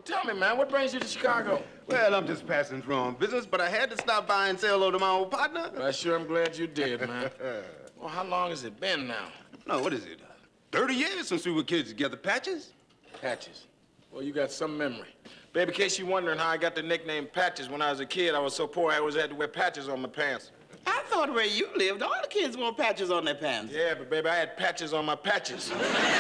Tell me, man, what brings you to Chicago? Well, I'm just passing through on business, but I had to stop by and say hello to my old partner. I sure am glad you did, man. Well, how long has it been now? No, what is it? 30 years since we were kids together, Patches? Patches. Well, you got some memory. Baby, in case you're wondering how I got the nickname Patches, when I was a kid, I was so poor I always had to wear patches on my pants. I thought where you lived, all the kids wore patches on their pants. Yeah, but baby, I had patches on my patches.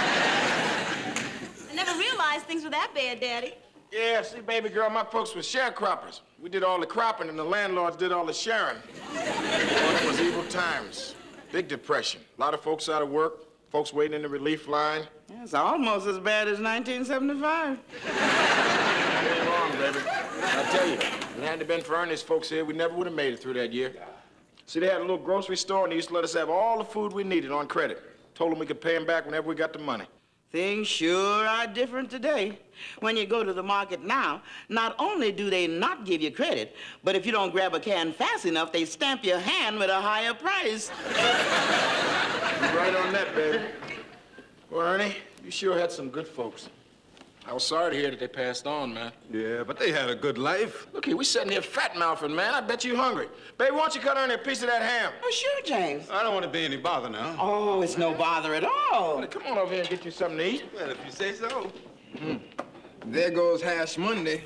I never realized things were that bad, Daddy. Yeah, see, baby girl, my folks were sharecroppers. We did all the cropping and the landlords did all the sharing. Well, it was evil times. Big depression. A lot of folks out of work, folks waiting in the relief line. It's almost as bad as 1975. You ain't wrong, baby. I tell you, if it hadn't been for Ernest folks here, we never would have made it through that year. See, they had a little grocery store, and they used to let us have all the food we needed on credit. Told them we could pay them back whenever we got the money. Things sure are different today. When you go to the market now, not only do they not give you credit, but if you don't grab a can fast enough, they stamp your hand with a higher price. You're right on that, baby. Well, Ernie, you sure had some good folks. I was sorry to hear that they passed on, man. Yeah, but they had a good life. Look here, we sitting here fat-mouthing, man. I bet you hungry. Baby, why don't you cut Ernie a piece of that ham? Oh, sure, James. I don't want to be any bother now. Oh, it's no bother at all. Well, come on over here and get you something to eat. Well, if you say so. There goes Hash Monday.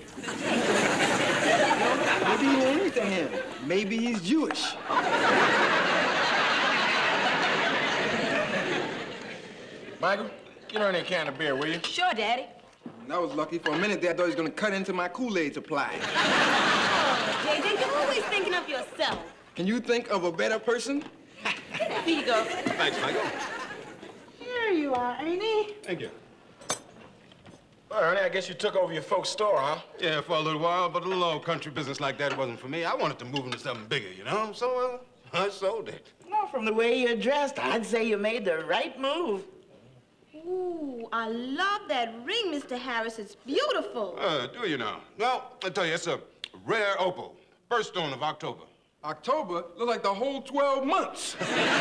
Maybe he won't eat the ham. Maybe he's Jewish. Michael, get Ernie a can of beer, will you? Sure, Daddy. I was lucky. For a minute there, I thought he was going to cut into my Kool-Aid supply. JJ, you're always thinking of yourself. Can you think of a better person? Here you go. Thanks, Michael. Here you are, Ernie. Thank you. Well, Ernie, I guess you took over your folks' store, huh? Yeah, for a little while, but a little old country business like that wasn't for me. I wanted to move into something bigger, you know? So, I sold it. Well, from the way you're dressed, I'd say you made the right move. Ooh, I love that ring, Mr. Harris. It's beautiful. Do you now? Well, I tell you, it's a rare opal. First stone of October. October? Look like the whole 12 months.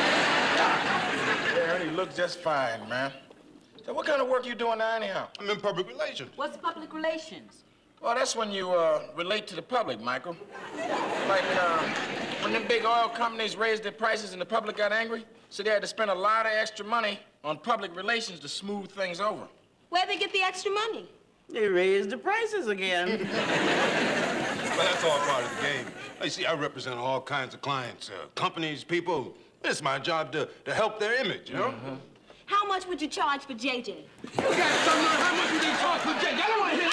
Yeah, Ernie, you look just fine, man. So what kind of work you doing now, anyhow? I'm in public relations. What's public relations? Well, that's when you relate to the public, Michael. Like when them big oil companies raised their prices and the public got angry, so they had to spend a lot of extra money on public relations to smooth things over. Where'd they get the extra money? They raised the prices again. Well, that's all part of the game. You see, I represent all kinds of clients, companies, people. It's my job to help their image, you know? Mm-hmm. How much would you charge for JJ? You got something on how much you need to charge for Jake? I don't want to hear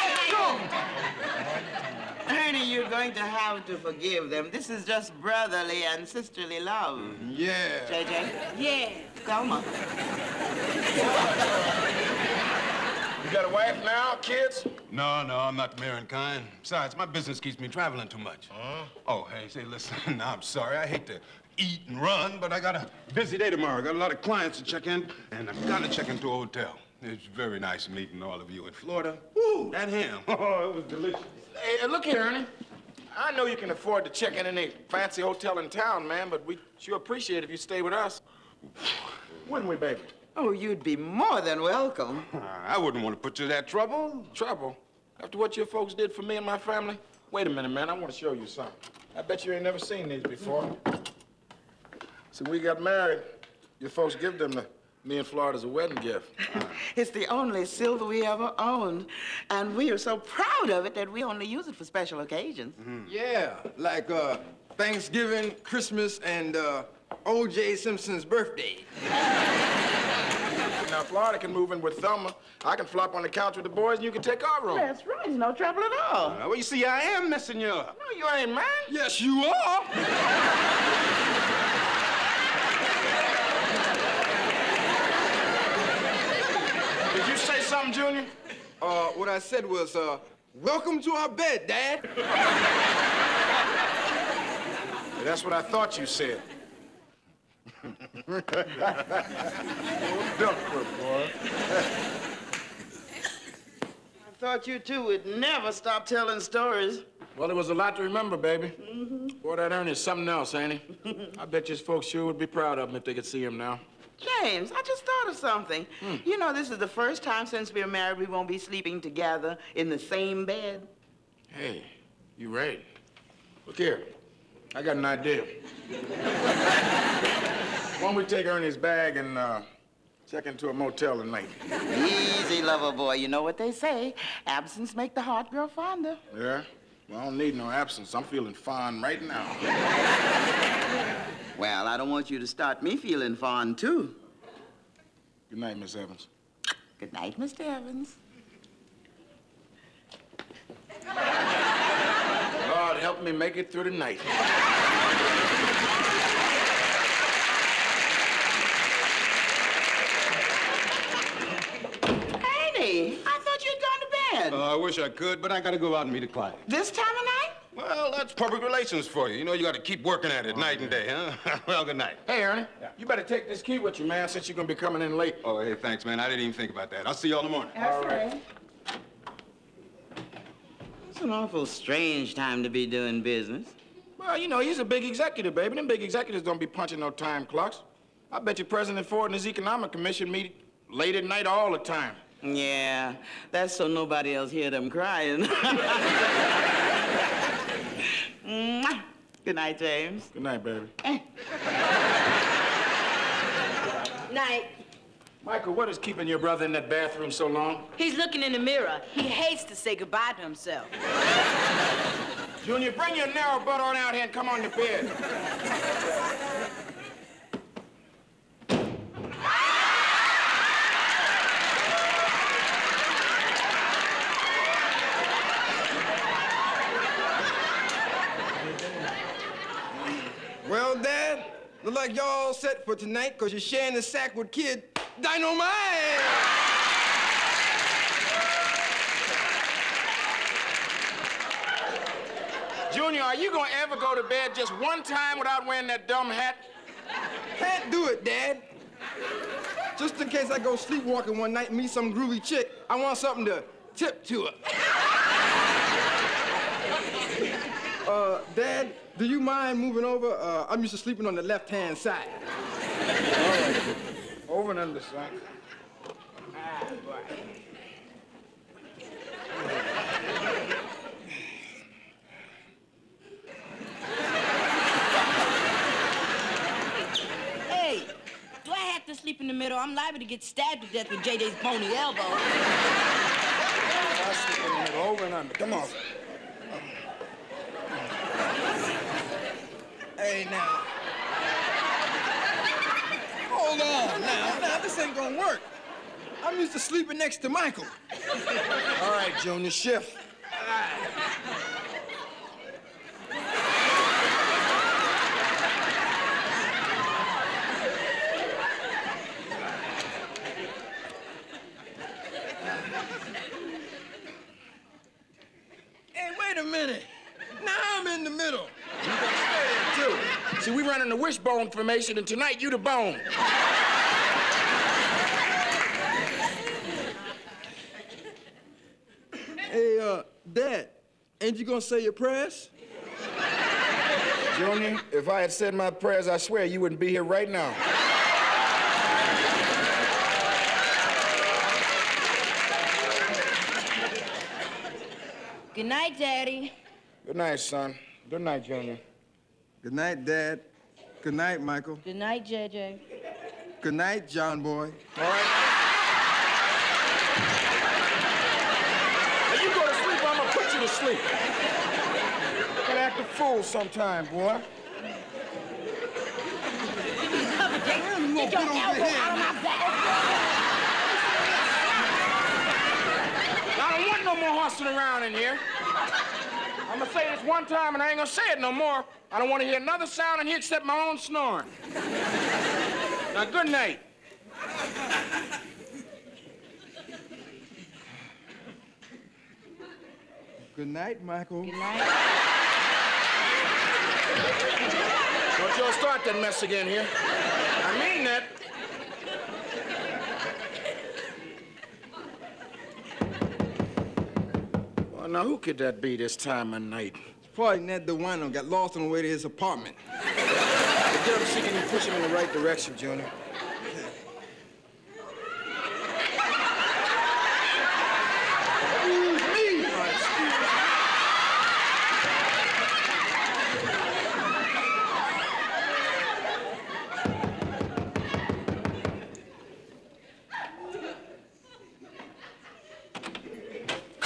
that. Ernie, you're going to have to forgive them. This is just brotherly and sisterly love. Yeah. JJ? Yeah. Thelma. You got a wife now, kids? No, I'm not the marrying kind. Besides, my business keeps me traveling too much. Oh, hey, say, listen, I'm sorry. I hate to eat and run, but I got a busy day tomorrow. I got a lot of clients to check in, and I've got to check into a hotel. It's very nice meeting all of you in Florida. Woo, that ham. Oh, it was delicious. Hey, look here, Ernie. I know you can afford to check in any fancy hotel in town, man, but we sure appreciate it if you stay with us. Wouldn't we, baby? Oh, you'd be more than welcome. I wouldn't want to put you in that trouble. Trouble? After what your folks did for me and my family? Wait a minute, man. I want to show you something. I bet you ain't never seen these before. See, we got married. Your folks give them to me and Florida as a wedding gift. It's the only silver we ever owned, and we are so proud of it that we only use it for special occasions. Yeah, like Thanksgiving, Christmas, and O.J. Simpson's birthday. Now, Florida can move in with Thelma. I can flop on the couch with the boys, and you can take our room. That's right. It's no trouble at all. Well, you see, I am messing you up. No, you ain't, man. Yes, you are. Did you say something, Junior? What I said was, welcome to our bed, Dad. That's what I thought you said. Duckfoot, boy. I thought you two would never stop telling stories. Well, there was a lot to remember, baby. Boy, that Ernie's something else, ain't he? I bet you his folks sure would be proud of him if they could see him now. James, I just thought of something. You know, this is the first time since we're married we won't be sleeping together in the same bed. Hey, you right. Look here. I got an idea. Why don't we take Ernie's bag and check into a motel tonight? Easy, lover boy. You know what they say. Absence make the heart grow fonder. Yeah? Well, I don't need no absence. I'm feeling fine right now. Well, I don't want you to start me feeling fond, too. Good night, Miss Evans. Good night, Mr. Evans. Lord, help me make it through the night. Annie, I thought you'd gone to bed. I wish I could, but I gotta go out and meet a client. This time of night? Well, that's public relations for you. You know, you gotta keep working at it night and day, huh? Well, good night. Hey, Ernie, you better take this key with you, man, since you're gonna be coming in late. Oh, hey, thanks, man. I didn't even think about that. I'll see you all in the morning. All right. It's an awful strange time to be doing business. Well, you know, he's a big executive, baby. Them big executives don't be punching no time clocks. I bet you President Ford and his Economic Commission meet late at night all the time. Yeah, that's so nobody else hear them crying. Mwah. Good night, James. Good night, baby. Night. Michael, what is keeping your brother in that bathroom so long? He's looking in the mirror. He hates to say goodbye to himself. Junior, bring your narrow butt on out here and come on to bed. Well, Dad, look like y'all all set for tonight because you're sharing the sack with Kid Dynamite. Junior, are you gonna ever go to bed just one time without wearing that dumb hat? Can't do it, Dad. Just in case I go sleepwalking one night and meet some groovy chick, I want something to tip to her. Dad, do you mind moving over? I'm used to sleeping on the left-hand side. All right. Over and under, son. Hey, do I have to sleep in the middle? I'm liable to get stabbed to death with JJ's bony elbow. I'll sleep in the middle, over and under. Come on. Hey, now. Hold on, now, this ain't gonna work. I'm used to sleeping next to Michael. All right, Junior, shift. Hey, wait a minute. Now I'm in the middle. Too. See, we running the wishbone formation, and tonight you the bone. Hey, Dad, ain't you gonna say your prayers? Junior, if I had said my prayers, I swear you wouldn't be here right now. Good night, Daddy. Good night, son. Good night, Junior. Good night, Dad. Good night, Michael. Good night, JJ. Good night, John Boy. All right? Now you go to sleep, I'm gonna put you to sleep. You gotta act a fool sometime, boy. Get your elbow out of my back. I don't want no more hustling around in here. I'm gonna say this one time and I ain't gonna say it no more. I don't want to hear another sound in here except my own snoring. Now, good night. Good night, Michael. Good night. Don't y'all start that mess again here. I mean that. Well, now, who could that be this time of night? Probably Ned DeWino got lost on the way to his apartment. Get up, see, can you push him in the right direction, Junior?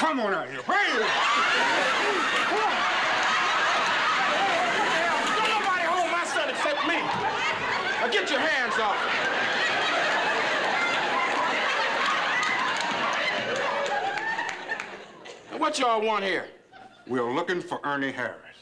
Come on out here. Hey! Don't nobody hold my son except me. Now get your hands off him. Now what y'all want here? We're looking for Ernie Harris.